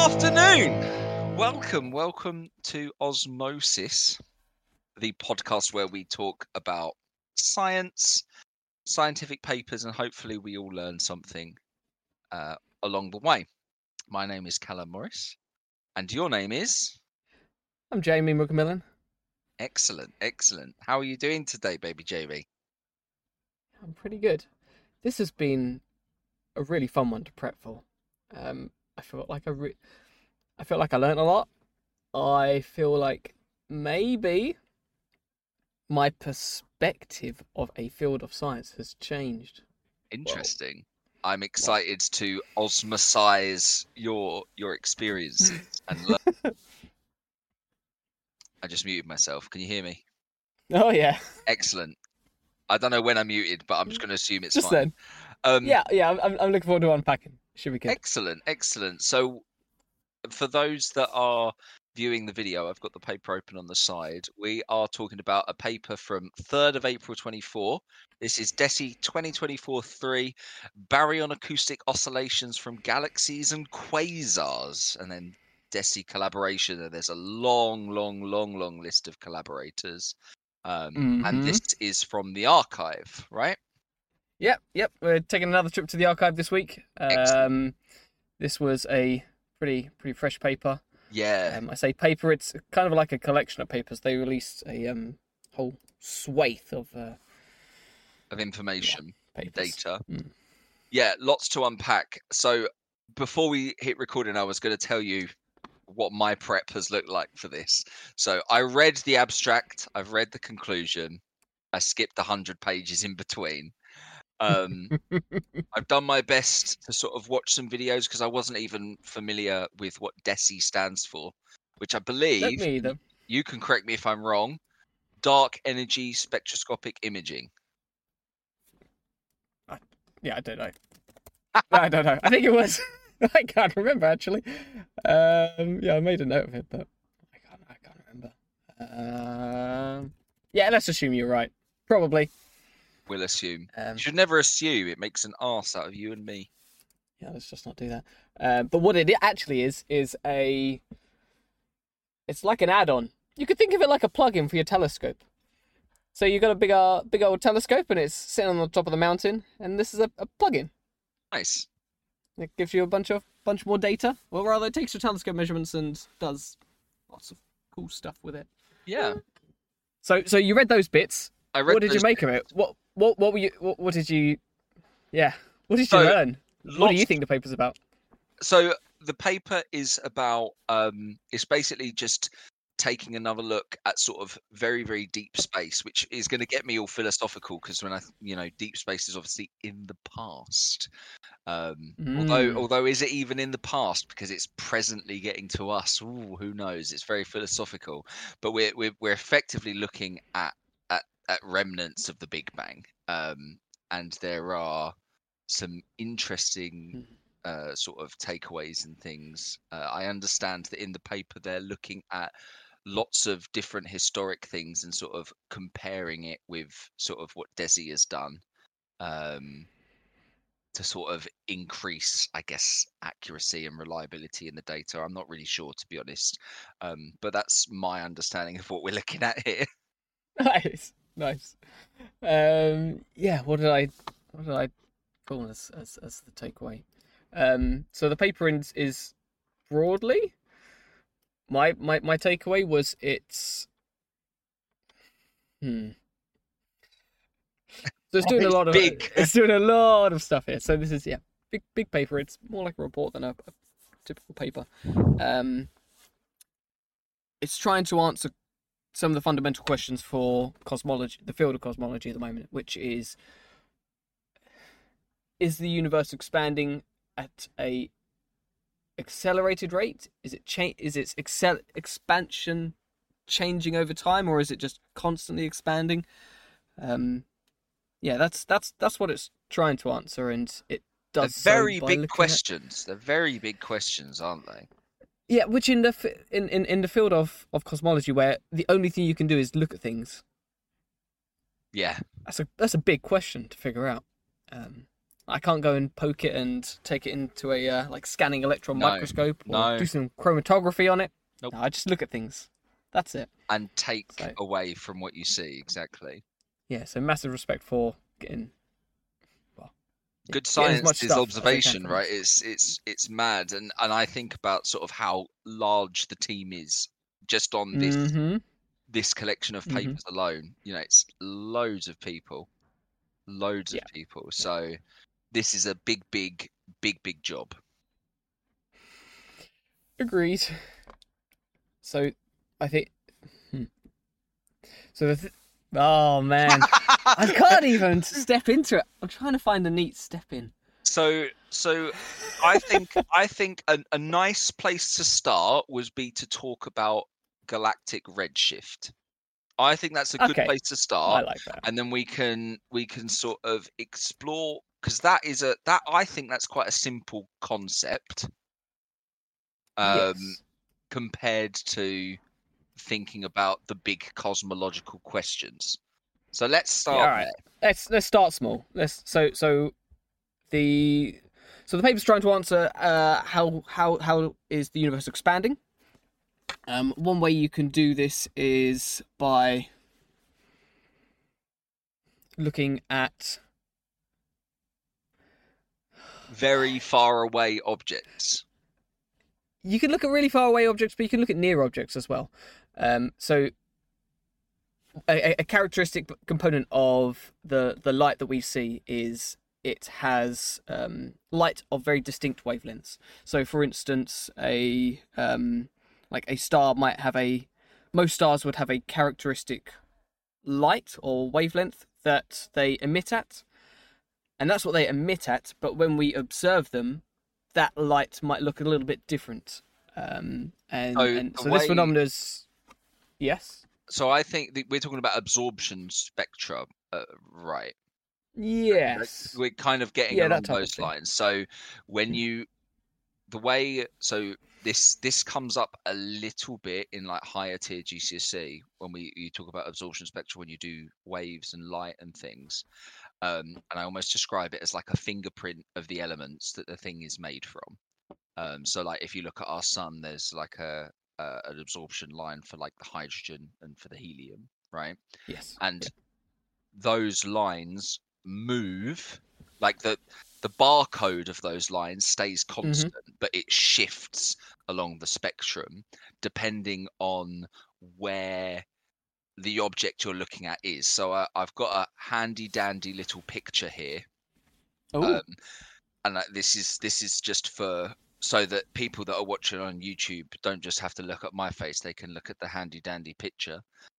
afternoon. Welcome to Osmosis, the podcast where we talk about science, scientific papers, and hopefully we all learn something along the way. My name is Callum Morris, and your name is? I'm Jamie McMillan. Excellent. How are you doing today, baby JB? I'm pretty good. This has been a really fun one to prep for. I feel like I learned a lot. I feel like maybe my perspective of a field of science has changed. Interesting. I'm excited to osmosize your experiences and learn. I just muted myself. Can you hear me? Oh yeah. Excellent. I don't know when I'm muted, but I'm just going to assume it's Just fine. then. I'm looking forward to unpacking. Should be good. Excellent. So, for those that are viewing the video, I've got the paper open on the side. We are talking about a paper from 3rd of April 24. This is DESI 2024-3, Baryon Acoustic Oscillations from Galaxies and Quasars. And then DESI collaboration. And there's a long list of collaborators. And this is from the archive, right? Yep. We're taking another trip to the archive this week. This was a pretty fresh paper. Yeah. I say paper, it's kind of like a collection of papers. They released a whole swathe of information, data. Mm. Yeah, lots to unpack. So before we hit recording, I was going to tell you what my prep has looked like for this. So I read the abstract, I've read the conclusion, I skipped 100 pages in between. I've done my best to sort of watch some videos because I wasn't even familiar with what DESI stands for, which I believe, me either. You can correct me if I'm wrong, dark energy spectroscopic imaging. I don't know. I don't know. I think it was. I can't remember actually. I made a note of it, but I can't remember. Let's assume you're right. Probably. We'll assume. You should never assume. It makes an arse out of you and me. Yeah, let's just not do that. But what it actually is it's like an add-on. You could think of it like a plug-in for your telescope. So you've got a big old telescope and it's sitting on the top of the mountain, and this is a plug-in. Nice. It gives you a bunch more data. Well, rather, it takes your telescope measurements and does lots of cool stuff with it. Yeah. So you read those bits. I read. What did you make of it? What were you? What did you? Yeah. What did you learn? What do you think the paper's about? So the paper is about. It's basically just taking another look at sort of very, very deep space, which is going to get me all philosophical because when deep space is obviously in the past. Although is it even in the past because it's presently getting to us? Ooh, who knows? It's very philosophical, but we're effectively looking at remnants of the Big Bang, and there are some interesting sort of takeaways and things. I understand that in the paper they're looking at lots of different historic things and sort of comparing it with sort of what DESI has done. To sort of increase, I guess, accuracy and reliability in the data. I'm not really sure, to be honest, but that's my understanding of what we're looking at here. Nice. What did I pull as the takeaway? So the paper is broadly my takeaway was it's So it's doing it's doing a lot of stuff here. So this is big paper. It's more like a report than a typical paper. It's trying to answer some of the fundamental questions for cosmology, the field of cosmology at the moment, which is the universe expanding at a accelerated rate? Is its expansion changing over time, or is it just constantly expanding? That's what it's trying to answer, and it does. They're very big questions. They're very big questions, aren't they? Yeah, which in the field of cosmology, where the only thing you can do is look at things. Yeah, That's a big question to figure out. I can't go and poke it and take it into a like scanning electron No, microscope or no. do some chromatography on it. Nope. No, I just look at things. That's it. And take So- away from what you see, exactly. Yeah, so massive respect for getting Good getting as much science is stuff as they can observation, from right? us. It's mad, and I think about sort of how large the team is just on Mm-hmm. this collection of Mhm. papers alone. You know, it's loads of people. Yeah. So this is a big job. Agreed. So I think. So oh man, I can't even step into it. I'm trying to find a neat step in. So I think a nice place to start would be to talk about galactic redshift. I think that's a good Okay. place to I start, like that. and then we can sort of explore, because that I think that's quite a simple concept Yes. compared to thinking about the big cosmological questions. So let's Yeah. start All right. there. Let's start small. The so the paper's trying to answer how is the universe expanding. One way you can do this is by looking at Very far away objects. you can look at really far away objects, but you can look at near objects as well. So a characteristic component of the light that we see is it has light of very distinct wavelengths. So, for instance, like a star might have most stars would have a characteristic light or wavelength that they emit at, and that's what they emit at. But when we observe them, that light might look a little bit different. And so this phenomena's yes. So I think we're talking about absorption spectra, right? Yes. We're kind of getting along those lines. So when this comes up a little bit in like higher tier GCSE when you talk about absorption spectra when you do waves and light and things. And I almost describe it as like a fingerprint of the elements that the thing is made from. So like if you look at our sun, there's like an absorption line for like the hydrogen and for the helium, right? Yes. And those lines move, like the barcode of those lines stays constant, but it shifts along the spectrum depending on where the object you're looking at is. So I've got a handy dandy little picture here. And this is just so that people that are watching on YouTube don't just have to look at my face; they can look at the handy dandy picture.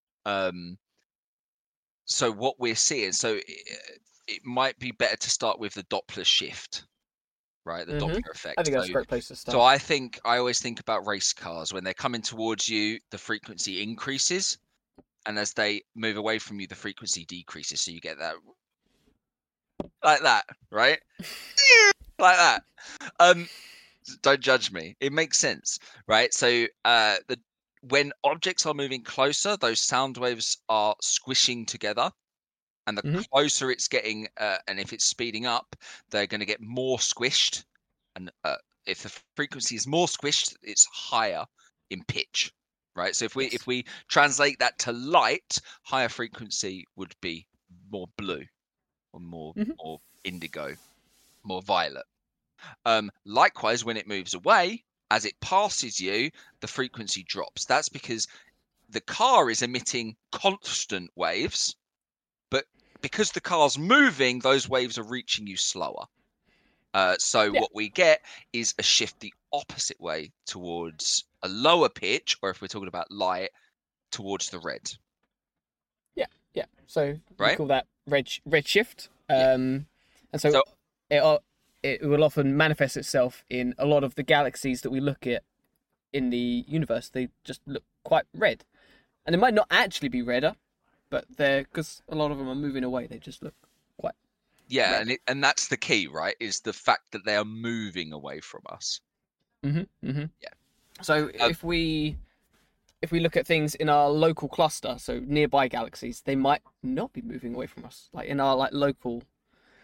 So what we're seeing, it might be better to start with the Doppler shift, right? The Doppler effect. I think that's a great place to start. So I always think about race cars. When they're coming towards you, the frequency increases, and as they move away from you, the frequency decreases. So you get that like that, right? Like that. Don't judge me. It makes sense, right? So when objects are moving closer, those sound waves are squishing together, and the closer it's getting, and if it's speeding up, they're going to get more squished. And if the frequency is more squished, it's higher in pitch, right? So if we translate that to light, higher frequency would be more blue, or more indigo, more violet. Likewise, when it moves away, as it passes you, the frequency drops. That's because the car is emitting constant waves, but because the car's moving, those waves are reaching you slower. What we get is a shift the opposite way towards a lower pitch, or if we're talking about light, towards the red. Yeah. So right? we call that redshift. And so it will often manifest itself in a lot of the galaxies that we look at in the universe. They just look quite red, and they might not actually be redder, but because a lot of them are moving away, they just look quite red. And that's the key, right? Is the fact that they are moving away from us. Yeah. So if we look at things in our local cluster, so nearby galaxies, they might not be moving away from us, like in our local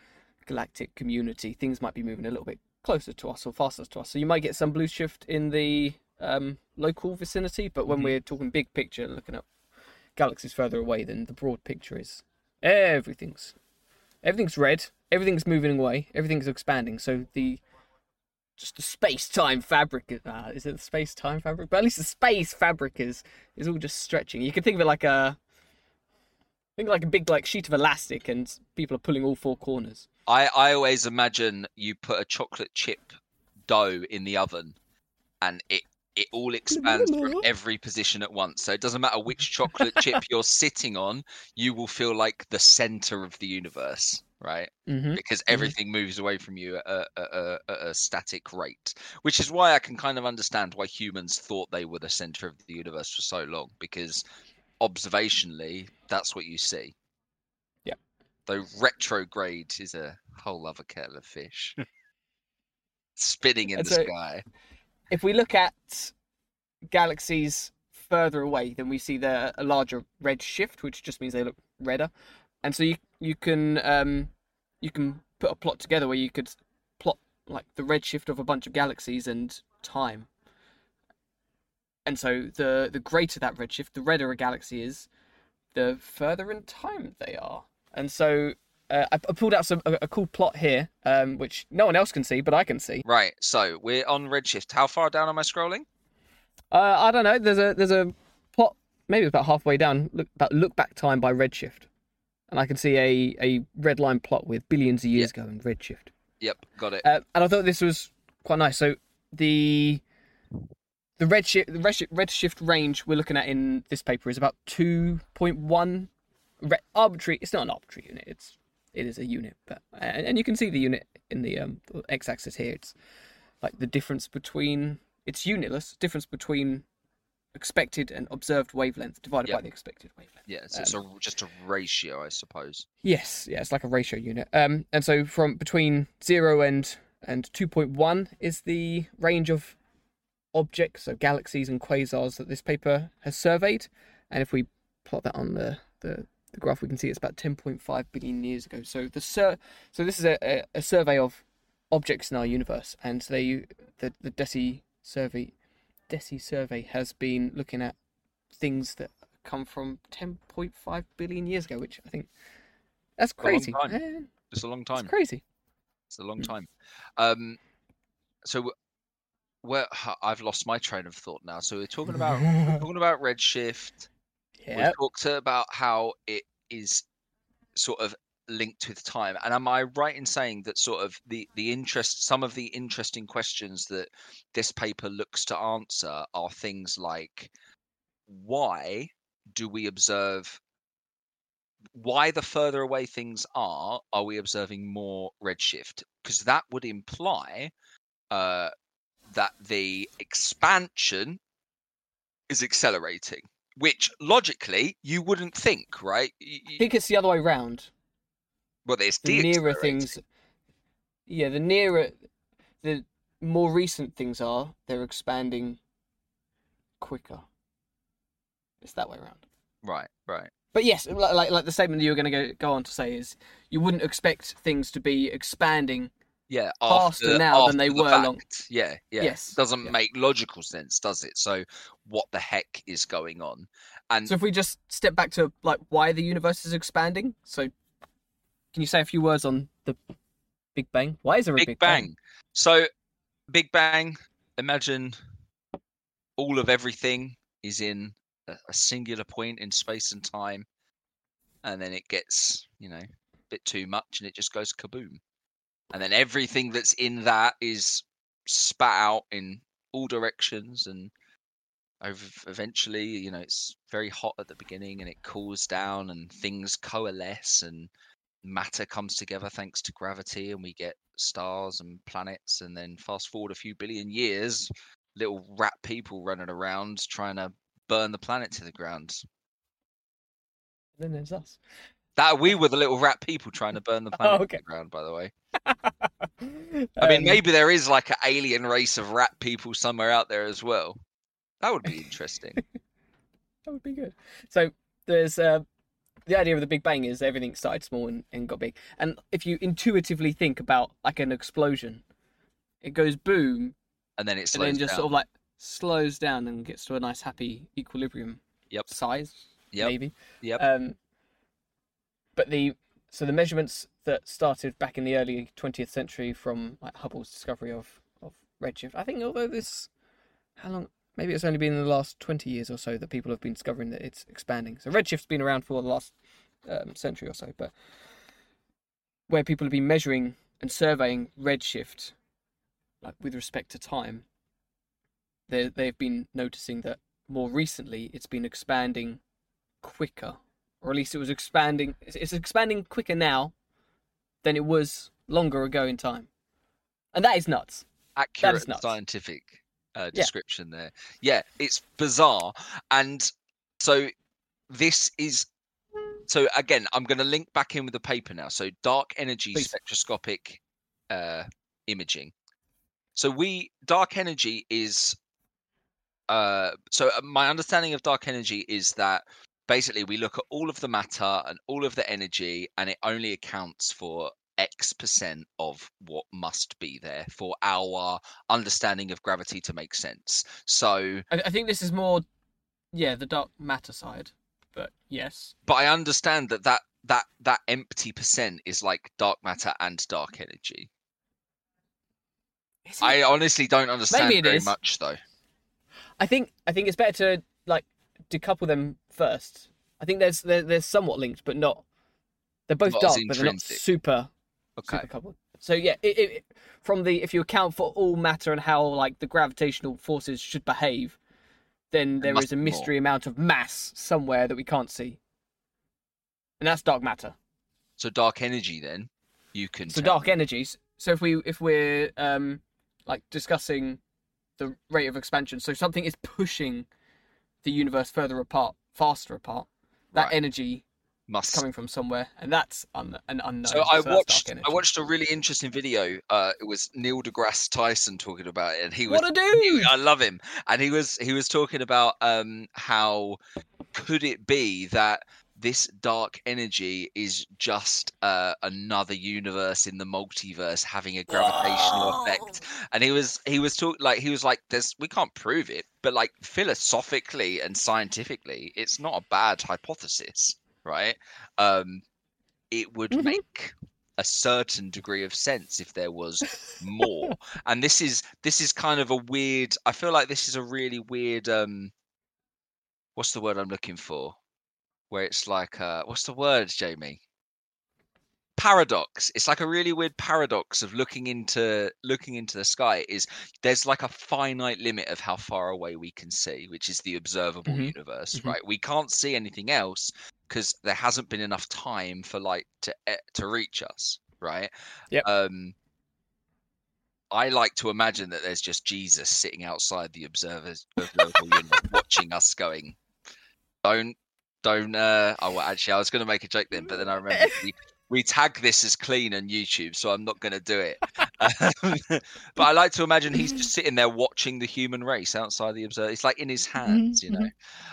galactic community, things might be moving a little bit closer to us or faster to us. So you might get some blue shift in the local vicinity, but when we're talking big picture, looking at galaxies further away, then the broad picture is everything's red, everything's moving away, everything's expanding. So the space-time fabric is it the space-time fabric? But at least the space fabric is all just stretching. You can think of it like a big like sheet of elastic, and people are pulling all four corners. I always imagine you put a chocolate chip dough in the oven, and it all expands from every position at once. So it doesn't matter which chocolate chip you're sitting on, you will feel like the center of the universe, right? Because everything moves away from you at a static rate, which is why I can kind of understand why humans thought they were the center of the universe for so long, because observationally, that's what you see. Yeah. Though retrograde is a whole other kettle of fish. Spinning in the sky. If we look at galaxies further away, then we see a larger red shift, which just means they look redder. And so you can put a plot together where you could plot like the red shift of a bunch of galaxies and time. And so the greater that red shift, the redder a galaxy is, the further in time they are. And so I pulled out a cool plot here, which no one else can see, but I can see. Right, so we're on redshift. How far down am I scrolling? I don't know. There's a plot, maybe it's about halfway down. Look back time by redshift, and I can see a red line plot with billions of years ago in redshift. Yep, got it. And I thought this was quite nice. So the redshift range we're looking at in this paper is about 2.1 arbitrary. It's not an arbitrary unit. It is a unit, but and you can see the unit in the x-axis here. It's like the difference between, it's unitless, difference between expected and observed wavelength divided by the expected wavelength. Yeah, so it's just a ratio, I suppose. Yes, yeah, it's like a ratio unit. And so from between 0 and 2.1 is the range of objects, so galaxies and quasars that this paper has surveyed. And if we plot that on the graph, we can see it's about 10.5 billion years ago. So so this is a survey of objects in our universe, and the DESI survey has been looking at things that come from 10.5 billion years ago, which I think that's crazy. It's a long time. It's crazy. It's a long time. So I've lost my train of thought now. So we're talking about redshift. Yep. We've talked about how it is sort of linked with time. And am I right in saying that sort of some of the interesting questions that this paper looks to answer are things like, why do we observe, why the further away things are we observing more redshift? Because that would imply that the expansion is accelerating, which logically you wouldn't think, right? I think it's the other way around. Well, it's the nearer things. Yeah, the more recent things are, they're expanding quicker. It's that way around. Right. But yes, like the statement that you were going to go on to say is, you wouldn't expect things to be expanding faster now than they were long. Yeah. Yes. Doesn't make logical sense, does it? So what the heck is going on? And so if we just step back to like why the universe is expanding, so can you say a few words on the Big Bang? Why is there a Big Bang? So Big Bang, imagine all of everything is in a singular point in space and time, and then it gets, a bit too much and it just goes kaboom. And then everything that's in that is spat out in all directions, and eventually, it's very hot at the beginning and it cools down and things coalesce and matter comes together thanks to gravity, and we get stars and planets. And then fast forward a few billion years, little rat people running around trying to burn the planet to the ground. Then there's us. We were the little rat people trying to burn the planet to the ground, by the way. I mean, maybe there is like an alien race of rat people somewhere out there as well. That would be interesting. That would be good. So there's the idea of the Big Bang is everything started small and got big. And if you intuitively think about like an explosion, it goes boom, And then it and slows then just down. sort of like slows down and gets to a nice happy equilibrium Yep. size, Yep. maybe. Yep. But the measurements that started back in the early 20th century from like Hubble's discovery of redshift, I think, although how long? Maybe it's only been in the last 20 years or so that people have been discovering that it's expanding. So redshifts been around for the last century or so, but where people have been measuring and surveying redshift, like with respect to time, they've been noticing that more recently it's been expanding quicker, or at least it was expanding. It's expanding quicker now than it was longer ago in time, and that is nuts. Accurate nuts. scientific description there. Yeah, it's bizarre. And so this is, so again, I'm going to link back in with the paper now. So dark energy Please. spectroscopic imaging. So dark energy is, my understanding of dark energy is that basically we look at all of the matter and all of the energy, and it only accounts for X% of what must be there for our understanding of gravity to make sense. So I think this is more, the dark matter side, but yes. But I understand that empty percent is like dark matter and dark energy. I honestly don't understand very much, though. I think it's better to like decouple them first. I think there's somewhat linked, but not. They're both dark, but they're not super coupled. So yeah, if you account for all matter and how like the gravitational forces should behave, then there is a mystery amount of mass somewhere that we can't see, and that's dark matter. So dark energy, then you can. So dark energies. So if we're like discussing the rate of expansion, so something is pushing the universe further apart, faster apart. That energy must coming from somewhere, and that's an unknown. So I watched a really interesting video. It was Neil deGrasse Tyson talking about it, and he was, what a dude! I love him, and he was talking about how could it be that this dark energy is just another universe in the multiverse having a gravitational effect. And he was like, we can't prove it, but like philosophically and scientifically, it's not a bad hypothesis, right? It would make a certain degree of sense if there was more. And this is kind of a weird, I feel like this is a really weird, what's the word I'm looking for? Where it's like, what's the word, Jamie? Paradox. It's like a really weird paradox of looking into the sky. There's like a finite limit of how far away we can see, which is the observable universe, right? We can't see anything else because there hasn't been enough time for light to reach us, right? Yep. I like to imagine that there's just Jesus sitting outside the observable universe, watching us, going, don't. Actually, I was going to make a joke then, but then I remember we tag this as clean on YouTube, so I'm not going to do it. But I like to imagine he's just sitting there watching the human race outside the observer. It's like in his hands, you know.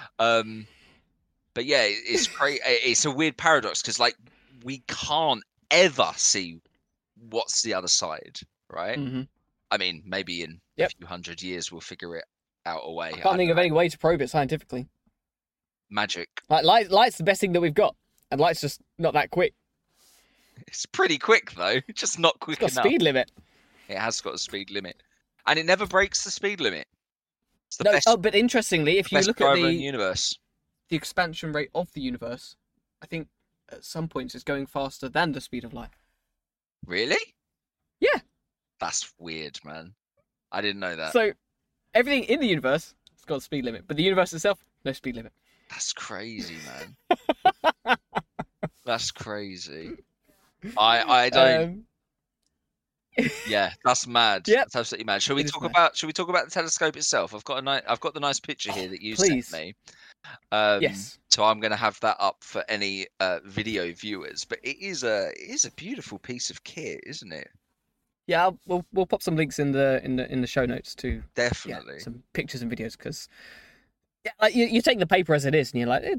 But yeah, it's great. It's a weird paradox because like we can't ever see what's the other side, right? I mean, maybe in a few hundred years we'll figure it out a way. I can't think of any way to probe it scientifically. Magic. Like light's the best thing that we've got, and light's just not that quick. It's pretty quick though, just not quick enough. It's got a speed limit. It has got a speed limit, and it never breaks the speed limit. It's the no, best, but interestingly, if you look at the universe, the expansion rate of the universe, I think at some points it's going faster than the speed of light. Really? Yeah. That's weird, man. I didn't know that. So everything in the universe has got a speed limit, but the universe itself, no speed limit. That's crazy, man. That's crazy. I don't. Yeah, that's mad. Yep. That's absolutely mad. Shall we talk about the telescope itself? I've got the nice picture here that you sent me. Yes. So I'm going to have that up for any video viewers. But it is a beautiful piece of kit, isn't it? Yeah, we'll pop some links in the show notes too. Definitely. Some pictures and videos because like you take the paper as it is and you're like, it's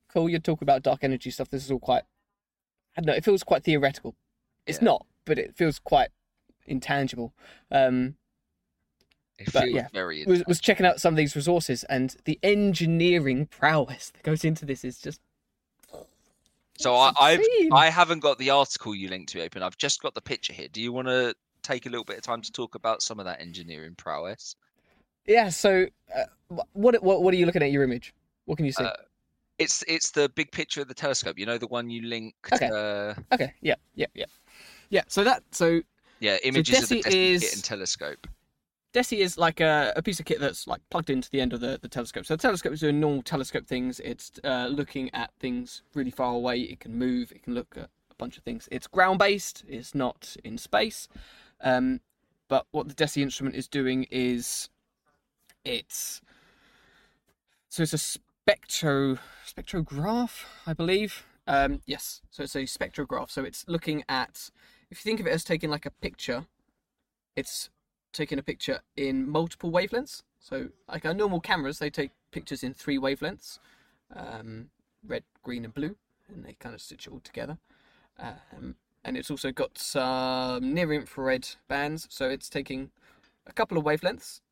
cool. You're talking about dark energy stuff. This is all quite, I don't know, it feels quite theoretical. It's not, but it feels quite intangible. It But feels yeah, very was checking out some of these resources, and the engineering prowess that goes into this is just. So I haven't got the article you linked to me open. I've just got the picture here. Do you want to take a little bit of time to talk about some of that engineering prowess? Yeah. So, what are you looking at your image? What can you see? It's the big picture of the telescope. You know, the one you linked. Okay. Okay. Yeah. So images of the DESI kit and telescope. DESI is like a piece of kit that's like plugged into the end of the telescope. So the telescope is doing normal telescope things. It's looking at things really far away. It can move. It can look at a bunch of things. It's ground-based. It's not in space. But what the DESI instrument is doing is it's a spectrograph, I believe. Yes. So it's a spectrograph. So it's looking at, if you think of it as taking like a picture, it's taking a picture in multiple wavelengths. So like our normal cameras, they take pictures in 3 wavelengths, red, green and blue, and they kind of stitch it all together. And it's also got some near infrared bands, so it's taking a couple of wavelengths.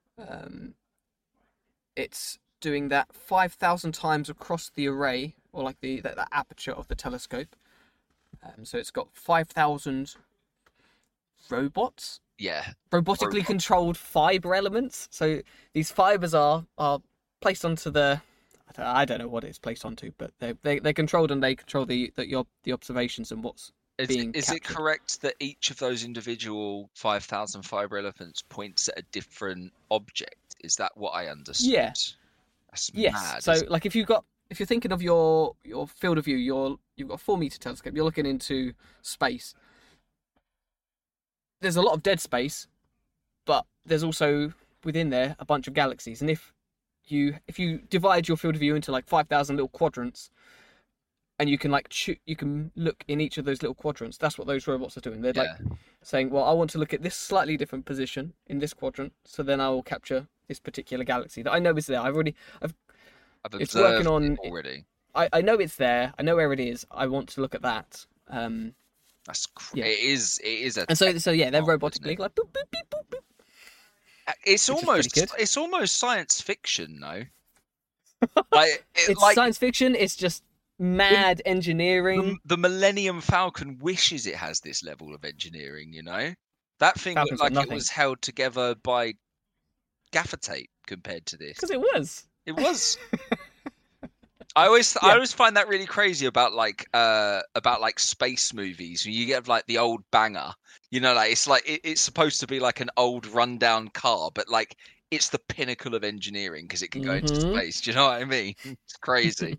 It's doing that 5,000 times across the array, or like the aperture of the telescope. So it's got 5,000 robots. Yeah. Robotically controlled fiber elements. So these fibers are placed onto I don't know what it's placed onto, but they're controlled, and they control the observations and what's being captured. Is it correct that each of those individual 5,000 fiber elements points at a different object? Is that what I understood? Yeah. That's yes. mad. So like if you're thinking of your field of view, you've got a 4-meter telescope. You're looking into space. There's a lot of dead space, but there's also within there a bunch of galaxies. And if you divide your field of view into like 5,000 little quadrants, and you can you can look in each of those little quadrants, that's what those robots are doing. They're like saying, well, I want to look at this slightly different position in this quadrant, so then I will capture this particular galaxy that I know is there. I've it's working on already. I know it's there. I know where it is. I want to look at that. That's it is a, and so they're robotically like boop, boop, boop, boop, boop. It's almost science fiction, though. It's science fiction. It's just mad engineering. The Millennium Falcon wishes it has this level of engineering. You know, that thing looked like it was held together by gaffer tape compared to this. Because it was. It was. I always find that really crazy about like space movies. When you get like the old banger, you know, like it's supposed to be like an old rundown car, but like it's the pinnacle of engineering because it can go into space. Do you know what I mean? It's crazy.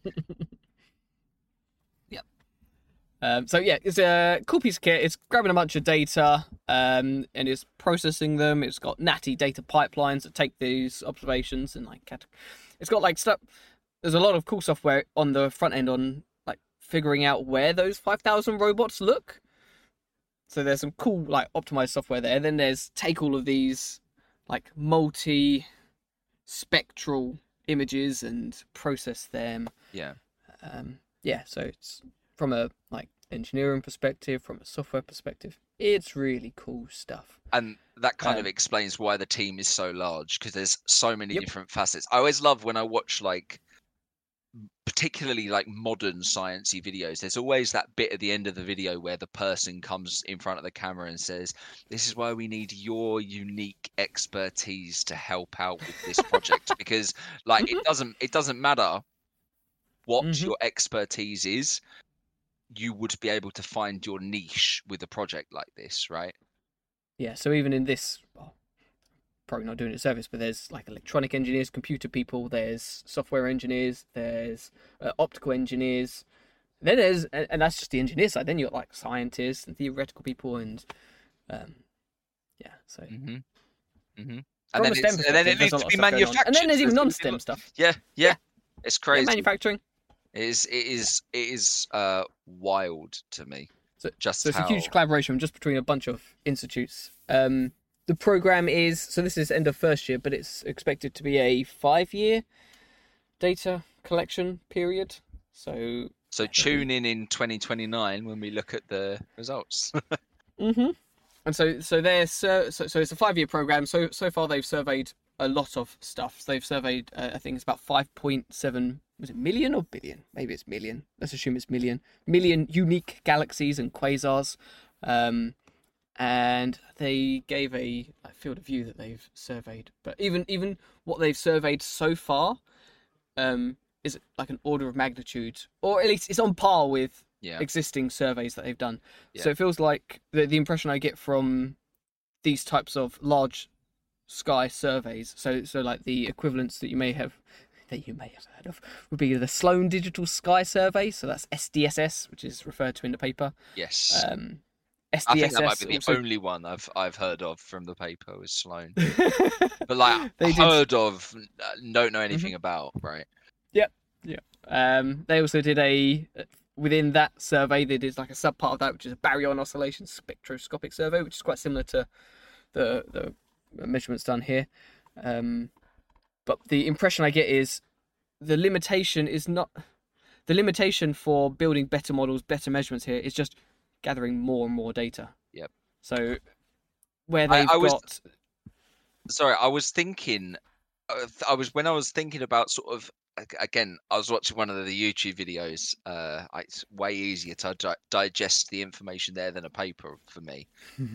So yeah, it's a cool piece of kit. It's grabbing a bunch of data and it's processing them. It's got natty data pipelines that take these observations and like it's got like stuff. There's a lot of cool software on the front end on like figuring out where those 5,000 robots look. So there's some cool like optimized software there. And then there's take all of these like multi-spectral images and process them. Yeah. So it's from a like engineering perspective, from a software perspective, it's really cool stuff. And that kind of explains why the team is so large, because there's so many different facets. I always love when I watch like particularly like modern sciencey videos, there's always that bit at the end of the video where the person comes in front of the camera and says, this is why we need your unique expertise to help out with this project. Because like it doesn't matter what your expertise is, you would be able to find your niche with a project like this, right? Yeah, so even in this, probably not doing it a service, but there's like electronic engineers, computer people, there's software engineers, there's optical engineers, then there's, and that's just the engineer side, then you've got like scientists and theoretical people and so and then it needs to be manufactured, and then there's even non-STEM stuff. Yeah, it's crazy. Manufacturing. It is wild to me. So it's a huge collaboration just between a bunch of institutes. The program is, so this is end of first year, but it's expected to be a 5-year data collection period. So tune in 2029 when we look at the results. hmm And so it's a 5-year program. So far they've surveyed a lot of stuff. So they've surveyed, I think it's about 5.7. Was it million or billion? Maybe it's million. Let's assume it's million. Million unique galaxies and quasars. And they gave a field of view that they've surveyed. But even what they've surveyed so far, is like an order of magnitude, or at least it's on par with existing surveys that they've done. So it feels like the impression I get from these types of large sky surveys, so like the equivalents that you may have heard of, would be the Sloan Digital Sky Survey. So that's SDSS, which is referred to in the paper. Yes. SDSS. I think that might be the only one I've heard of from the paper was Sloan. But like heard of, don't know anything about, right? Yep. They also did within that survey, they did like a sub part of that, which is a baryon oscillation spectroscopic survey, which is quite similar to the measurements done here. But the impression I get is the limitation for building better models, better measurements here is just gathering more and more data. Yep. So where they've got... Sorry, I was thinking about sort of, again, I was watching one of the YouTube videos. It's way easier to digest the information there than a paper for me.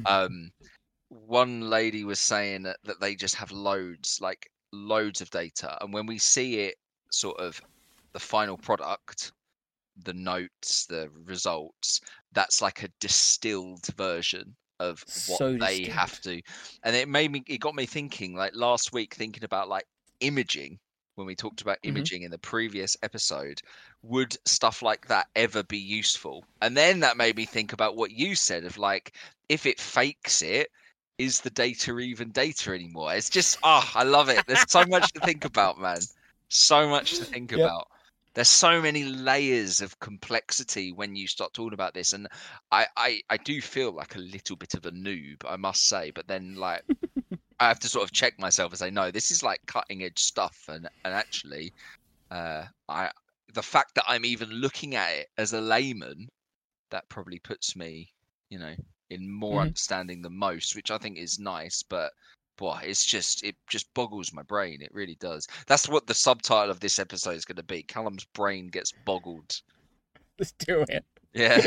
One lady was saying that they just have loads of data, and when we see it, sort of the final product, the notes, the results, that's like a distilled version of what they have to. And it got me thinking, like last week, thinking about like imaging. When we talked about imaging in the previous episode, would stuff like that ever be useful? And then that made me think about what you said of like, if it fakes it, is the data even data anymore? It's just, I love it. There's so much to think about, man. So much to think about. There's so many layers of complexity when you start talking about this. And I do feel like a little bit of a noob, I must say. But then like, I have to sort of check myself and say, no, this is like cutting edge stuff. And actually, the fact that I'm even looking at it as a layman, that probably puts me, in more understanding than most, which I think is nice. But boy, it just boggles my brain. It really does. That's what the subtitle of this episode is going to be. Callum's brain gets boggled. Let's do it. Yeah.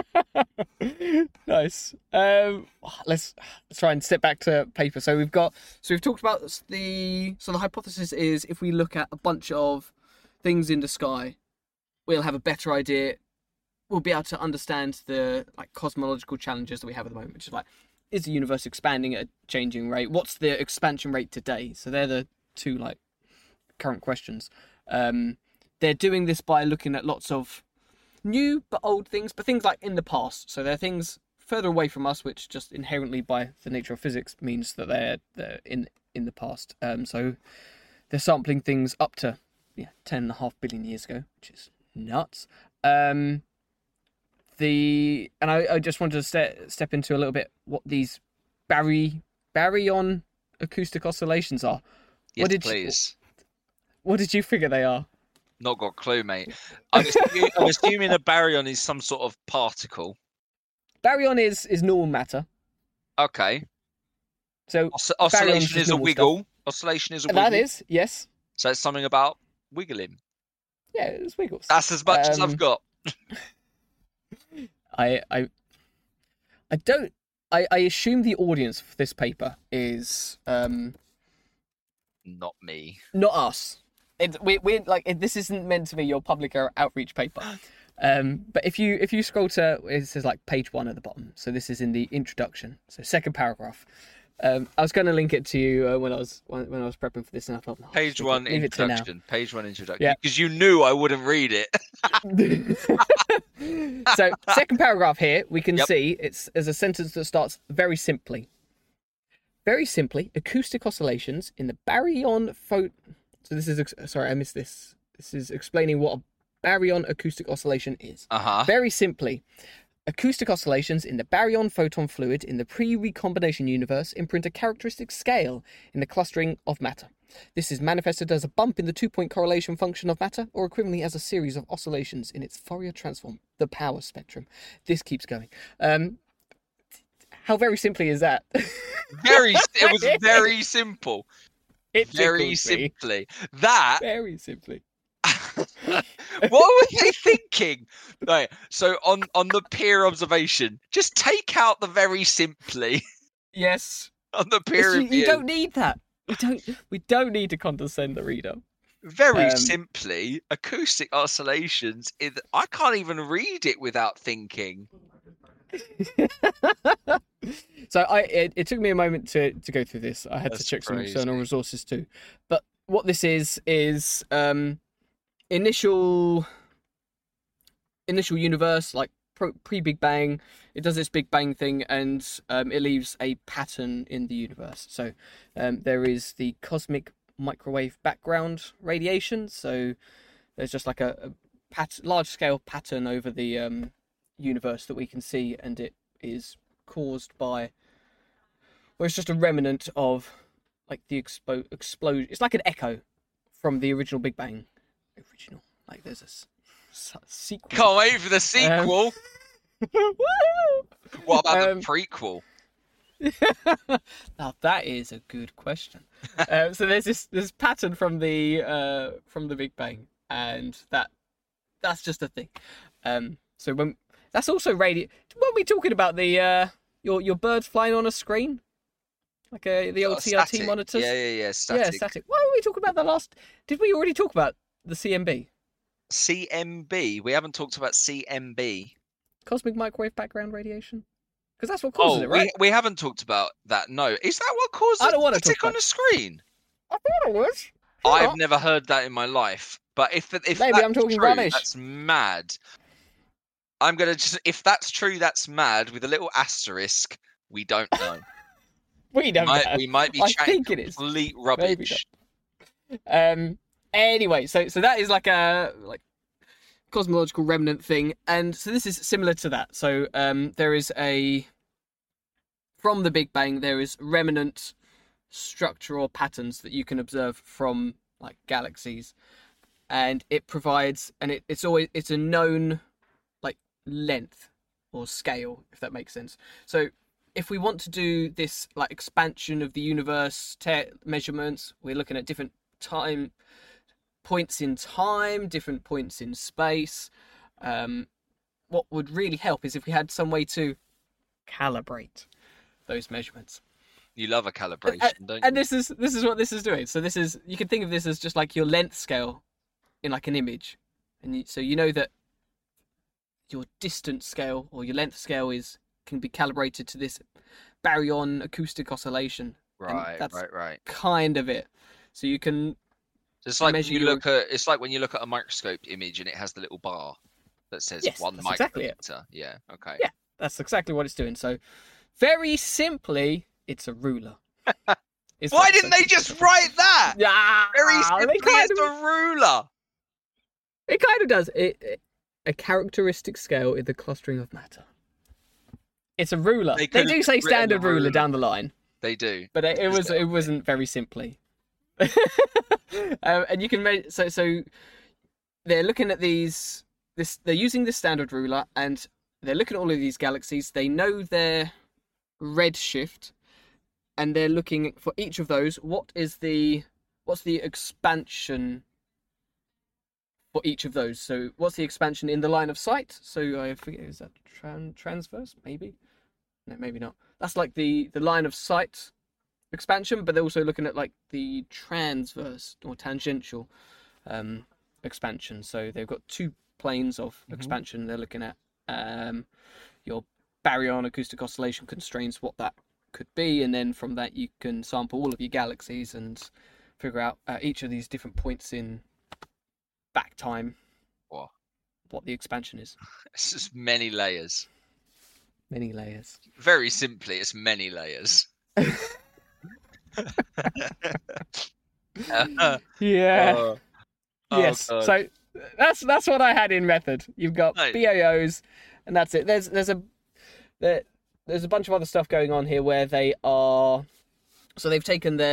Nice. Let's try and step back to paper. So we've talked about the hypothesis is if we look at a bunch of things in the sky, we'll have a better idea. We'll be able to understand the like cosmological challenges that we have at the moment, which is like, is the universe expanding at a changing rate? What's the expansion rate today? So they're the two like current questions. They're doing this by looking at lots of new but old things, but things like in the past. So they're things further away from us, which just inherently by the nature of physics means that they're in the past. So they're sampling things up to 10.5 billion years ago, which is nuts. I just wanted to step into a little bit what these baryon acoustic oscillations are. Yes, please. What did you figure they are? Not got a clue, mate. I'm assuming a baryon is some sort of particle. Baryon is normal matter. Okay. So oscillation is a wiggle. Stuff. Oscillation is a wiggle. That is, yes. So it's something about wiggling. Yeah, it's wiggles. That's as much as I've got. I assume the audience for this paper is not me, not us. We're like, this isn't meant to be your public outreach paper. But if you scroll to, it says like page 1 at the bottom. So this is in the introduction. So second paragraph. I was going to link it to you when I was prepping for this, and I thought, page 1 introduction. Page 1 introduction. Yeah, because you knew I wouldn't read it. So second paragraph here, we can see there's a sentence that starts very simply. Very simply, acoustic oscillations in the baryon So this is sorry, I missed this. This is explaining what a baryon acoustic oscillation is. Uh-huh. Very simply, Acoustic oscillations in the baryon photon fluid in the pre-recombination universe imprint a characteristic scale in the clustering of matter. This is manifested as a bump in the 2-point correlation function of matter, or equivalently as a series of oscillations in its Fourier transform, the power spectrum. This keeps going. How very simply is that? It was very simple. Very simply. That. Very simply. What were they thinking? Right. So on the peer observation, just take out the very simply. Yes. On the peer review. You don't need that. We don't need to condescend the reader. Very simply, acoustic oscillations. I can't even read it without thinking. So it took me a moment to go through this. I had to check some external resources too. But what this is initial universe, like pre-Big Bang. It does its Big Bang thing, and it leaves a pattern in the universe. So there is the cosmic microwave background radiation. So there's just like a large-scale pattern over the universe that we can see, and it is caused by, well, it's just a remnant of like the explosion. It's like an echo from the original Big Bang. Like there's a sequel. Can't wait for the sequel. What about the prequel? Now that is a good question. So there's this pattern from the Big Bang, and that's just a thing. So when that's also radio. Weren't we talking about the your birds flying on a screen, like the old TRT static. monitors? Yeah, static. Yeah, static. Why were we talking about the last? Did we already talk about the CMB? CMB. We haven't talked about CMB. Cosmic microwave background radiation. Because that's what causes it, right? We haven't talked about that. No, is that what causes static on the screen? I thought it was. I've never heard that in my life. But if maybe that's I'm talking true, rubbish. that's mad. I'm gonna if that's true, that's mad with a little asterisk. We don't know. We don't know. We might be chatting complete rubbish. Anyway, so that is like a cosmological remnant thing, and so this is similar to that. So there is from the Big Bang there is remnant structure or patterns that you can observe from like galaxies, and it provides, and it's a known like length or scale, if that makes sense. So if we want to do this like expansion of the universe measurements, we're looking at different points in time, different points in space. What would really help is if we had some way to calibrate those measurements. You love a calibration, don't you? And this is what this is doing. So you can think of this as just like your length scale in like an image, and so you know that your distance scale or your length scale can be calibrated to this baryon acoustic oscillation. Right. Kind of it. So you can. It's like it's like when you look at a microscope image and it has the little bar that says 1 micrometer. Exactly it. Yeah. Okay. Yeah, that's exactly what it's doing. So, very simply, it's a ruler. Why didn't they just write that? Yeah, very simply, it's a ruler. It kind of does. A characteristic scale in the clustering of matter. It's a ruler. They do say standard ruler down the line. They do, but it wasn't very simply. And you can so they're looking at they're using the standard ruler, and they're looking at all of these galaxies. They know their redshift, and they're looking for each of those. What's the expansion for each of those? So what's the expansion in the line of sight? So I forget, is that transverse? Maybe. No, maybe not. That's like the line of sight expansion, but they're also looking at like the transverse or tangential expansion. So they've got 2 planes of expansion. They're looking at your baryon acoustic oscillation constraints, what that could be, and then from that you can sample all of your galaxies and figure out at each of these different points in back time what the expansion is. It's just many layers. Many layers. Very simply, it's many layers. Yeah. Yes. God. So that's what I had in method. You've got BAOs, and that's it. There's a bunch of other stuff going on here where they are. So they've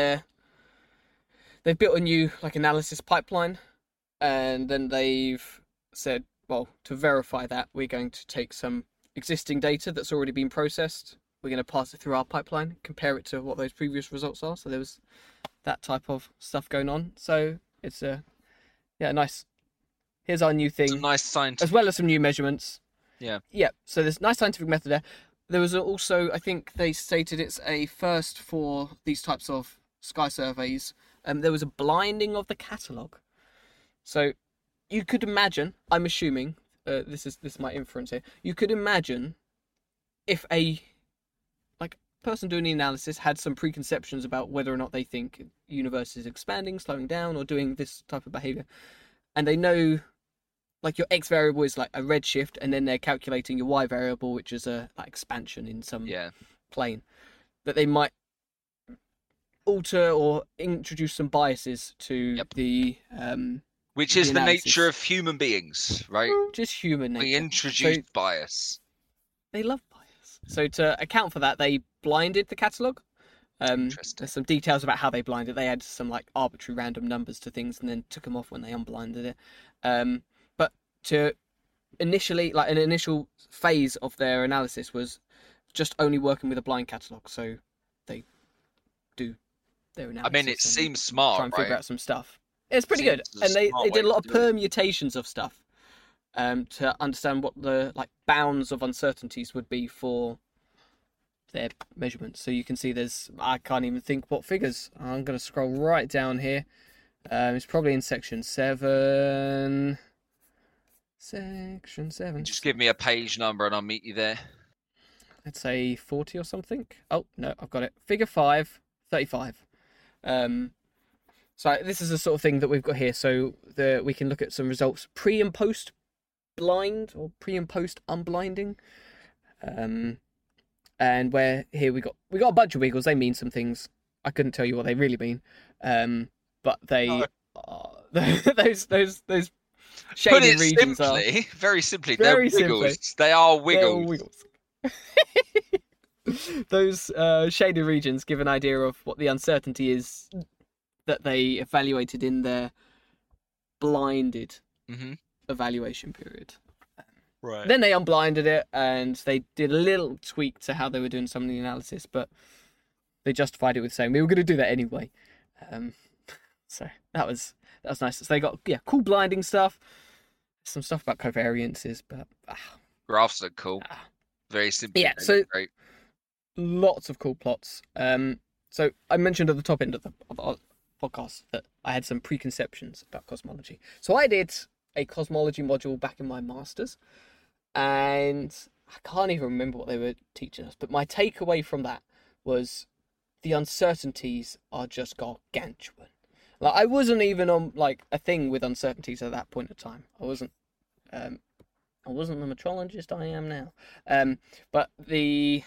built a new analysis pipeline, and then they've said, well, to verify that, we're going to take some existing data that's already been processed. We're going to pass it through our pipeline, compare it to what those previous results are. So there was that type of stuff going on. So it's nice. Here's our new thing. Some nice scientific, as well as some new measurements. Yeah. Yeah. So there's nice scientific method there. There was also, I think they stated it's a first for these types of sky surveys. There was a blinding of the catalogue. So you could imagine, I'm assuming, this is my inference here. You could imagine if a person doing the analysis had some preconceptions about whether or not they think the universe is expanding, slowing down, or doing this type of behavior, and they know your x variable is a redshift, and then they're calculating your y variable, which is a expansion in some plane, that they might alter or introduce some biases to the which is the analysis. nature of human beings, right? Just human nature. We introduce bias. They love bias. So to account for that, they blinded the catalogue. There's some details about how they blinded. They had some arbitrary random numbers to things, and then took them off when they unblinded it. But to initially, an initial phase of their analysis was just only working with a blind catalogue. So they do their analysis. I mean, it seems smart, try and figure right? out some stuff. It's pretty good, and they did a lot of permutations of stuff to understand what the bounds of uncertainties would be for their measurements. So you can see I can't even think what figures. I'm going to scroll right down here. It's probably in section 7. Section 7. Just give me a page number and I'll meet you there. Let's say 40 or something. Oh, no, I've got it. Figure 5, 35. So this is the sort of thing that we've got here. So we can look at some results pre and post blind, or pre and post unblinding. And where here we got a bunch of wiggles. They mean some things. I couldn't tell you what they really mean. But they those shaded regions simply, are very simply, they're wiggles. They are wiggles. Those shaded regions give an idea of what the uncertainty is that they evaluated in their blinded evaluation period. Right. Then they unblinded it, and they did a little tweak to how they were doing some of the analysis, but they justified it with saying we were going to do that anyway. So that was nice. So they got cool blinding stuff, some stuff about covariances, but graphs are cool. Very simple. Yeah, so great. Lots of cool plots. So I mentioned at the top end of the podcast that I had some preconceptions about cosmology. So I did a cosmology module back in my master's, and I can't even remember what they were teaching us, but my takeaway from that was the uncertainties are just gargantuan. I wasn't even on a thing with uncertainties at that point in time. I wasn't the metrologist I am now. But the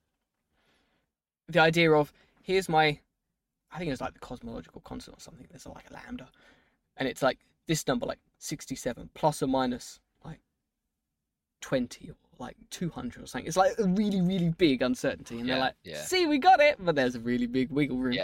idea of here's my, I think it was the cosmological constant or something. There's a lambda, and it's this number 67 plus or minus 20 or 200 or something. It's a really, really big uncertainty, and they're see, we got it, but there's a really big wiggle room.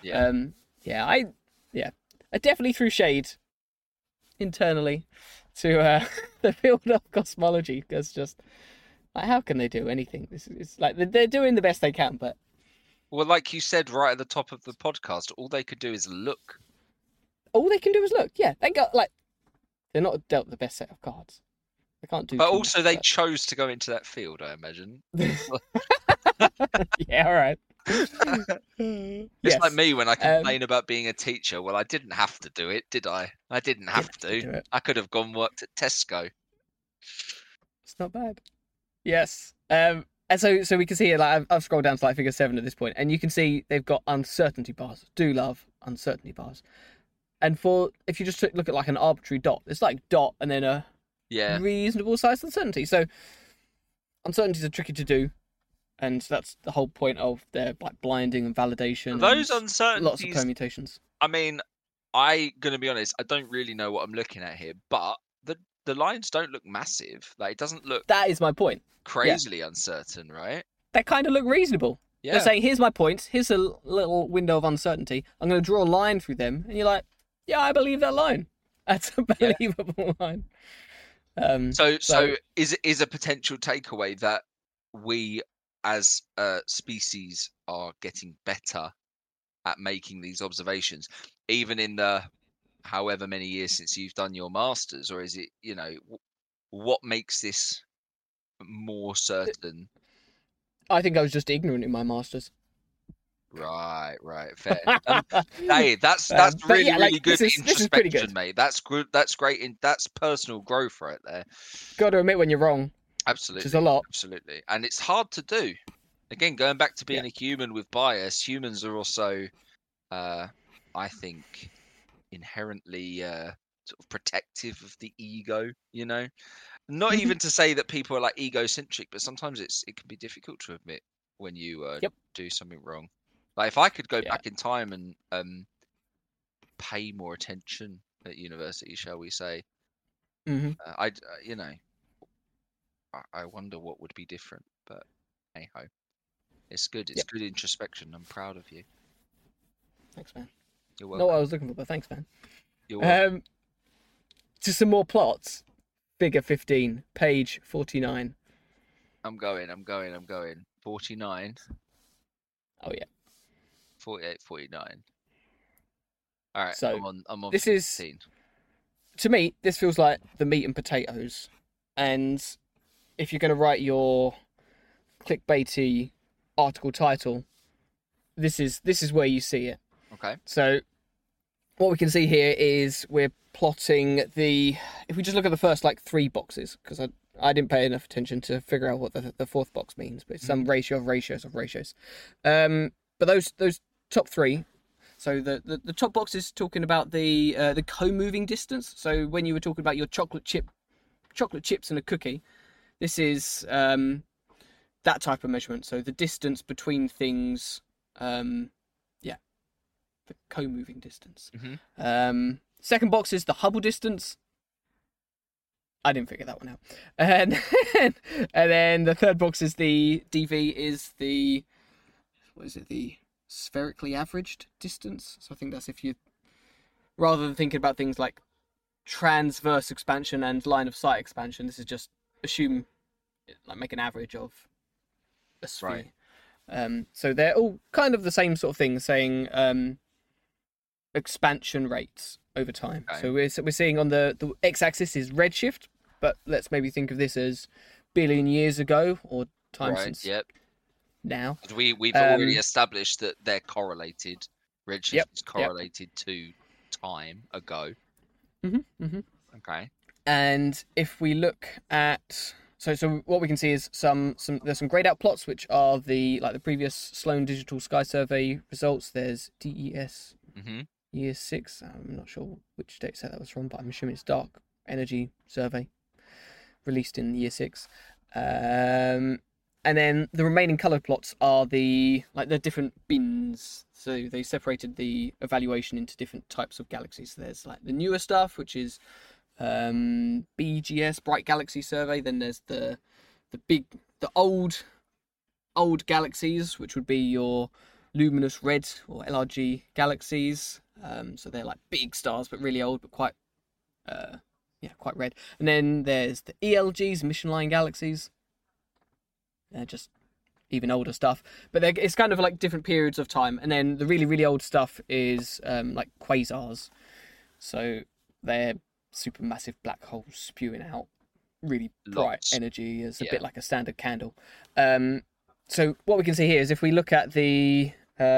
I definitely threw shade internally to the field of cosmology, because just how can they do anything? This is they're doing the best they can, but like you said right at the top of the podcast, all they could do is look. All they can do is look. Yeah, they got they're not dealt the best set of cards. They can't do. But also, they chose to go into that field, I imagine. Yeah, all right. It's like me when I complain about being a teacher. Well, I didn't have to do it, did I? I didn't have to. I could have worked at Tesco. It's not bad. Yes. And so we can see here, I've scrolled down to figure 7 at this point, and you can see they've got uncertainty bars. Do love uncertainty bars. And if you just look at an arbitrary dot, it's dot and then a reasonable size uncertainty. So uncertainties are tricky to do, and that's the whole point of their blinding and validation. Those uncertainties, lots of permutations. I mean, I'm gonna be honest, I don't really know what I'm looking at here, but the lines don't look massive. Like it doesn't look That is my point. crazily uncertain, right? They kind of look reasonable. They're Yeah. saying, here's my points, here's a little window of uncertainty. I'm going to draw a line through them. And you're like, yeah, I believe that line. That's a believable line. So is a potential takeaway that we as a species are getting better at making these observations, even in the however many years since you've done your masters, or is it, what makes this more certain? I think I was just ignorant in my masters. Right, fair. Hey, that's really really good introspection, mate. That's good. That's great. That's personal growth right there. Got to admit when you're wrong. Absolutely, which is a lot. Absolutely, and it's hard to do. Again, going back to being a human with bias, humans are also, I think, inherently sort of protective of the ego. Not even to say that people are like egocentric, but sometimes it can be difficult to admit when you do something wrong. Like if I could go back in time and pay more attention at university, shall we say, I'd I wonder what would be different. But hey ho, it's good. It's good introspection. I'm proud of you. Thanks, man. You're welcome. Not what I was looking for, but thanks, man. You're welcome. Just some more plots. Figure 15, page 49. I'm going. 49. Oh yeah. 48, 49. All right. So I'm on. This 15. is, to me, this feels like the meat and potatoes. And if you're going to write your clickbaity article title, this is where you see it. Okay. So what we can see here is we're plotting if we just look at the first like 3 boxes, because I didn't pay enough attention to figure out what the 4th box means, but it's some ratio of ratios. But those top 3, so the top box is talking about the co-moving distance. So when you were talking about your chocolate chips and a cookie, this is that type of measurement. So the distance between things, the co-moving distance. Second box is the Hubble distance. I didn't figure that one out. And then the third box is the DV is the spherically averaged distance. So I think that's if you, rather than thinking about things like transverse expansion and line of sight expansion, this is just assume, like, make an average of a sphere. Right. So they're all kind of the same sort of thing, saying expansion rates over time. Okay. So we're seeing on the x-axis is redshift, but let's maybe think of this as billion years ago or time since now. We've already established that they're correlated. Redshift is correlated to time ago. Okay. And if we look at so what we can see is there's some grayed out plots, which are the previous Sloan Digital Sky Survey results. There's DES year 6. I'm not sure which date set that was from, but I'm assuming it's Dark Energy Survey released in year 6. And then the remaining coloured plots are the different bins. So they separated the evaluation into different types of galaxies. So there's like the newer stuff, which is BGS, Bright Galaxy Survey. Then there's the old galaxies, which would be your luminous red or LRG galaxies. So they're like big stars, but really old, but quite red. And then there's the ELGs, Mission Line Galaxies. They're just even older stuff, but it's kind of like different periods of time. And then the really, really old stuff is like quasars. So they're supermassive black holes spewing out really bright energy as a bit like a standard candle. So what we can see here is if we look at the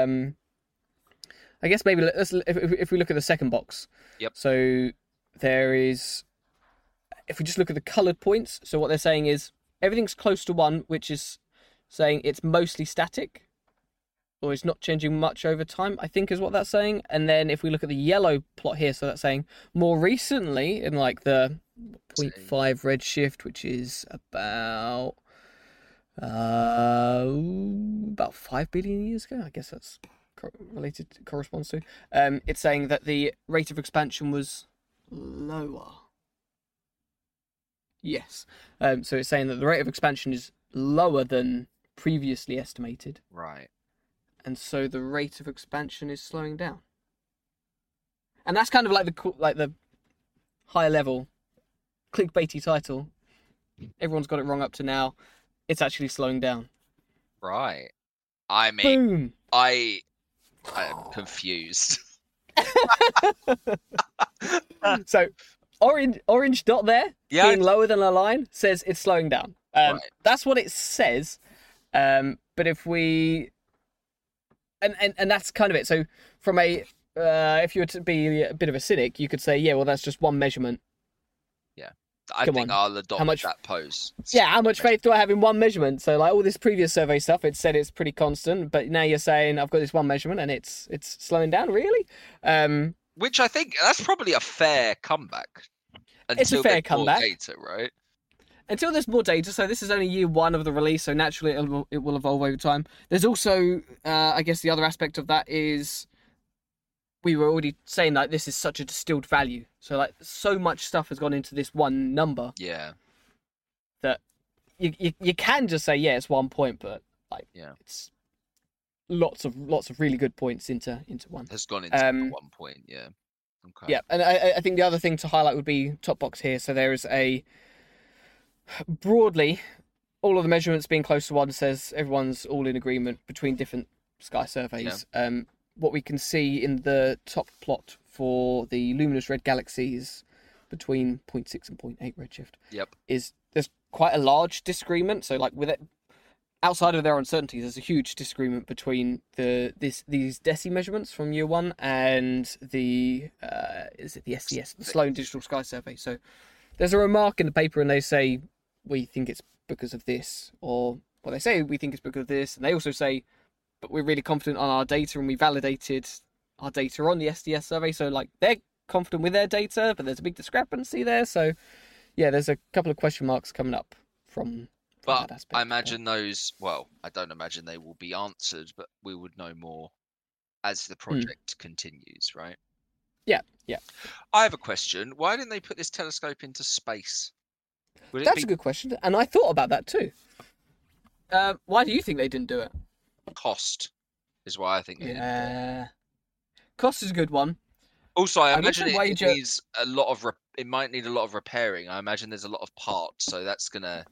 I guess maybe if we look at the second box. Yep. So there is, if we just look at the coloured points, so what they're saying is everything's close to 1, which is saying it's mostly static, or it's not changing much over time, I think is what that's saying. And then if we look at the yellow plot here, so that's saying more recently in like the 0.5 redshift, which is about 5 billion years ago, I guess that's corresponds to. It's saying that the rate of expansion was lower. Yes. So it's saying that the rate of expansion is lower than previously estimated, Right. and so the rate of expansion is slowing down. And that's kind of like the higher level clickbaity title. Everyone's got it wrong up to now. It's actually slowing down. Right. I mean, Boom. I am confused. So orange dot there, Yeah. being lower than a line, says it's slowing down. Right. That's what it says. But if we and that's kind of it. So from a if you were to be a bit of a cynic, you could say, yeah, well, that's just one measurement. I Come think on. I'll adopt How much- that pose. Yeah, how much faith do I have in one measurement? So like all this previous survey stuff, it said it's pretty constant, but now you're saying I've got this one measurement and it's slowing down, really? Which I think that's probably a fair comeback. It's a Until fair there's more comeback. data, right? Until there's more data, so this is only year one of the release, so naturally it will evolve over time. There's also, I guess the other aspect of that is we were already saying that this is such a distilled value. So like so much stuff has gone into this one number Yeah. that you can just say, yeah, it's 1 point, but like it's lots of really good points into one. Has gone into at 1 point, yeah. Okay. Yeah, and I think the other thing to highlight would be top box here. So there is a broadly all of the measurements being close to one says everyone's all in agreement between different sky surveys. What we can see in the top plot for the luminous red galaxies between 0.6 and 0.8 redshift is there's quite a large disagreement. So like with it, outside of their uncertainties, there's a huge disagreement between these DESI measurements from year one and the is it the SDS, the Sloan Digital Sky Survey. So there's a remark in the paper, and they say we think it's because of this, or well, they say we think it's because of this, and they also say, but we're really confident on our data, and we validated our data on the SDS survey. So like they're confident with their data, but there's a big discrepancy there. So yeah, there's a couple of question marks coming up from. But I imagine those, well, I don't imagine they will be answered, but we would know more as the project continues, right? Yeah. I have a question. Why didn't they put this telescope into space? That's a good question, and I thought about that too. Why do you think they didn't do it? Cost is why I think they didn't do it. Cost is a good one. Also, I imagine it needs a lot of, it might need a lot of repairing. I imagine there's a lot of parts, so that's going to...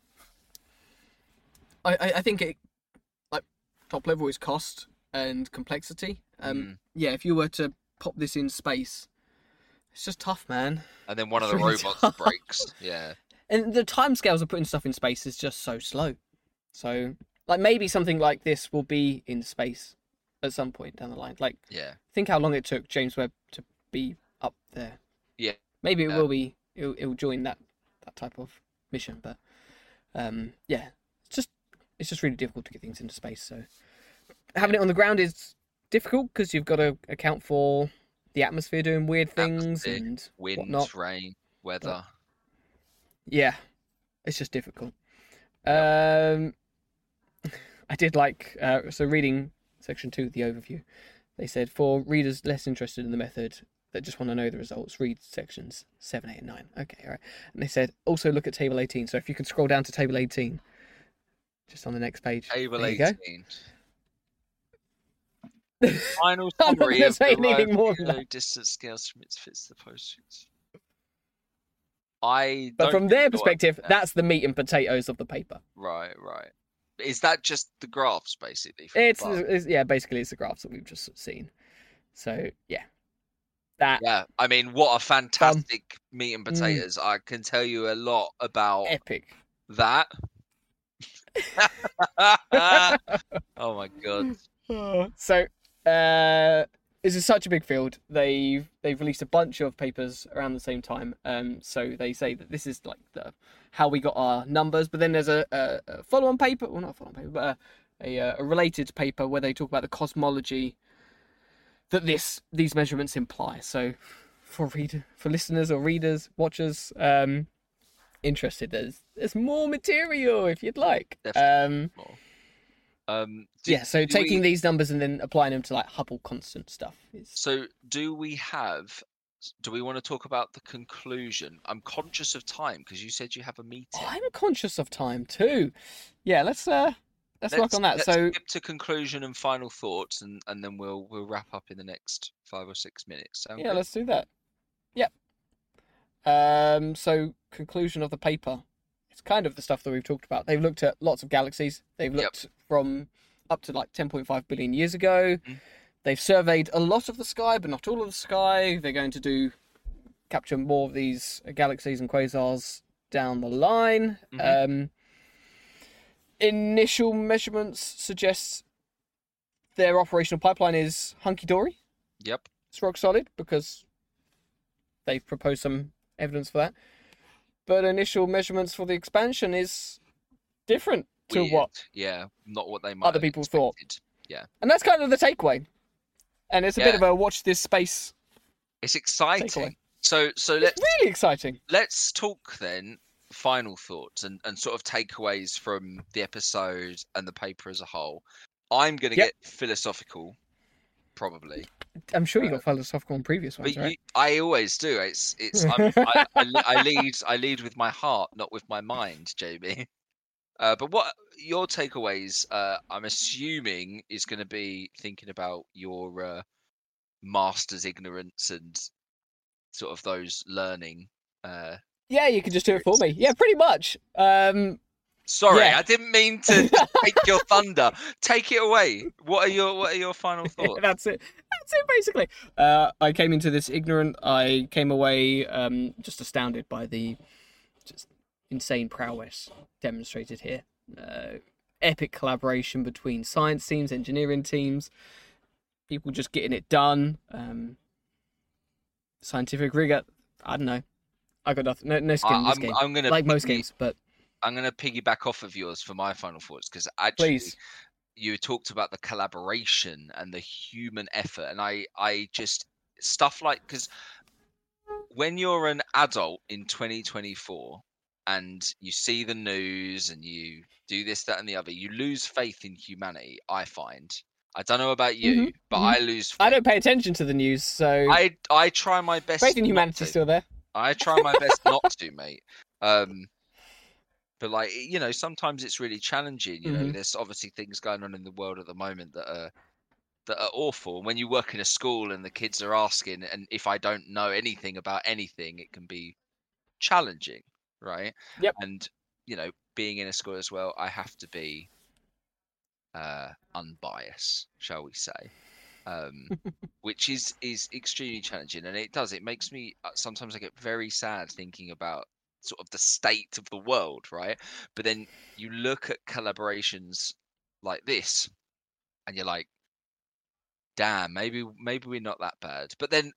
I think it, like, top level is cost and complexity. Yeah, if you were to pop this in space, it's just tough, man. And then one of the robots breaks. Yeah. And the timescales of putting stuff in space is just so slow. So, like, maybe something like this will be in space at some point down the line. Like, think how long it took James Webb to be up there. Yeah. Maybe it will be. It'll join that type of mission. But, yeah, it's just really difficult to get things into space. So, having it on the ground is difficult because you've got to account for the atmosphere doing weird things and wind, whatnot. rain, weather. Yeah, it's just difficult. I did like so reading section 2 of the overview. They said for readers less interested in the method that just want to know the results, read sections 7, 8, and 9. Okay, all right. And they said also look at table 18. So if you could scroll down to table 18, just on the next page. Table there 18. Final I'm not summary gonna of say the anything more than that. distance scales from its fits the postings. But from their perspective, that's the meat and potatoes of the paper. Right. Is that just the graphs, basically? It's basically it's the graphs that we've just seen. So yeah, Yeah, I mean, what a fantastic meat and potatoes! I can tell you a lot about epic that. Oh my god! So this is such a big field. They've released a bunch of papers around the same time. So they say that this is like how we got our numbers. But then there's a follow-on paper, well not a follow-on paper, but a related paper where they talk about the cosmology that these measurements imply. So for listeners or readers, watchers interested, there's more material if you'd like. Definitely more. So taking these numbers and then applying them to like Hubble constant stuff. So do we have do we want to talk about the conclusion? I'm conscious of time because you said you have a meeting. I'm conscious of time too. Yeah, let's work on that. Let's So skip to conclusion and final thoughts, and then we'll wrap up in the next 5 or 6 minutes. Sound yeah, good? let's do that. Yep. So conclusion of the paper. It's kind of the stuff that we've talked about. They've looked at lots of galaxies. They've looked from up to like 10.5 billion years ago. Mhm. They've surveyed a lot of the sky, but not all of the sky. They're going to capture more of these galaxies and quasars down the line. Initial measurements suggest their operational pipeline is hunky-dory. Yep. It's rock solid because they've proposed some evidence for that. But initial measurements for the expansion is different to Weird. what not what they might other have people thought. expected. Yeah. And that's kind of the takeaway. And it's a bit of a watch this space. It's exciting. Takeaway. So It's really exciting. let's talk then final thoughts and sort of takeaways from the episode and the paper as a whole. I'm going to get philosophical, probably. I'm sure you got philosophical on previous ones, But right? I always do. I lead with my heart, not with my mind, Jamie. But what your takeaways? I'm assuming is going to be thinking about your master's ignorance and sort of those learning. Yeah, you can just do it for me. Yeah, pretty much. Sorry, Yeah. I didn't mean to take your thunder. Take it away. What are your final thoughts? That's it. That's it, basically. I came into this ignorant. I came away just astounded by the just insane prowess demonstrated here. Epic collaboration between science teams, engineering teams, people just getting it done. Scientific rigor. I don't know. I got nothing. No skin in this game. I'm gonna like most games, but I'm going to piggyback off of yours for my final thoughts because actually please. you talked about the collaboration and the human effort, and I just stuff like because when you're an adult in 2024 and you see the news and you do this, that, and the other, you lose faith in humanity. I find. I don't know about you, but I lose faith. I don't pay attention to the news, so I try my best. faith in humanity's still there. I try my best not to, mate. But like sometimes it's really challenging. There's obviously things going on in the world at the moment that are awful. And when you work in a school and the kids are asking, and if I don't know anything about anything, it can be challenging, right? Yep. And being in a school as well, I have to be unbiased, shall we say? Which is extremely challenging, and it makes me sometimes I get very sad thinking about sort of the state of the world, right? But then you look at collaborations like this and you're like, damn, maybe we're not that bad. But then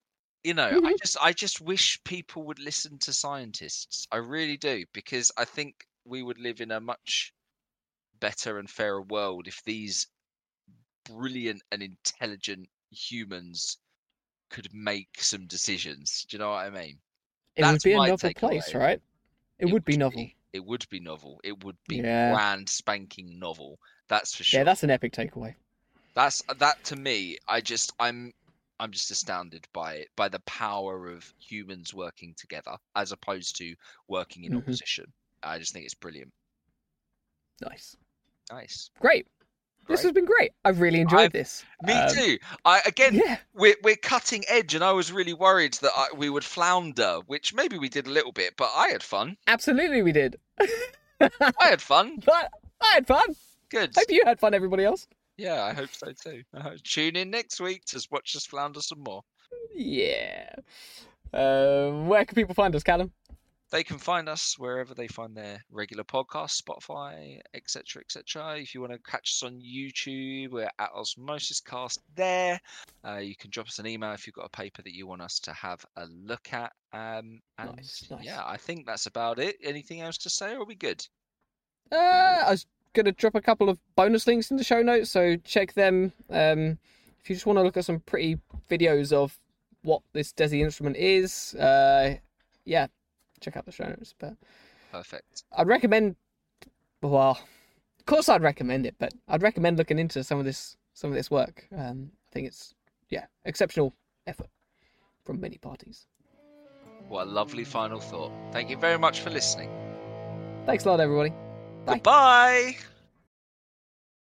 I just wish people would listen to scientists. I really do, because I think we would live in a much better and fairer world if these brilliant and intelligent humans could make some decisions. Do you know what I mean? It would be a novel place, right? It would be novel. It would be novel. It would be Yeah. brand spanking novel. That's for sure. Yeah, that's an epic takeaway. That to me. I'm just astounded by it, by the power of humans working together as opposed to working in opposition. I just think it's brilliant. Nice. Great. This has been great. I've really enjoyed this. Me too. We're cutting edge, and I was really worried that we would flounder, which maybe we did a little bit, but I had fun. Absolutely, we did. I had fun. But I had fun. Good. Hope you had fun, everybody else. Yeah, I hope so too. Tune in next week to watch us flounder some more. Yeah. Where can people find us, Callum? They can find us wherever they find their regular podcasts, Spotify, etc., etc. If you want to catch us on YouTube, we're at Osmosis Cast there. You can drop us an email if you've got a paper that you want us to have a look at. Nice. Yeah, I think that's about it. Anything else to say, or are we good? I was going to drop a couple of bonus links in the show notes, so check them. If you just want to look at some pretty videos of what this DESI instrument is, yeah, check out the show notes. But perfect. I'd recommend. Well, of course I'd recommend it, but I'd recommend looking into some of this work. I think it's exceptional effort from many parties. What a lovely final thought. Thank you very much for listening. Thanks a lot, everybody. Bye. Goodbye.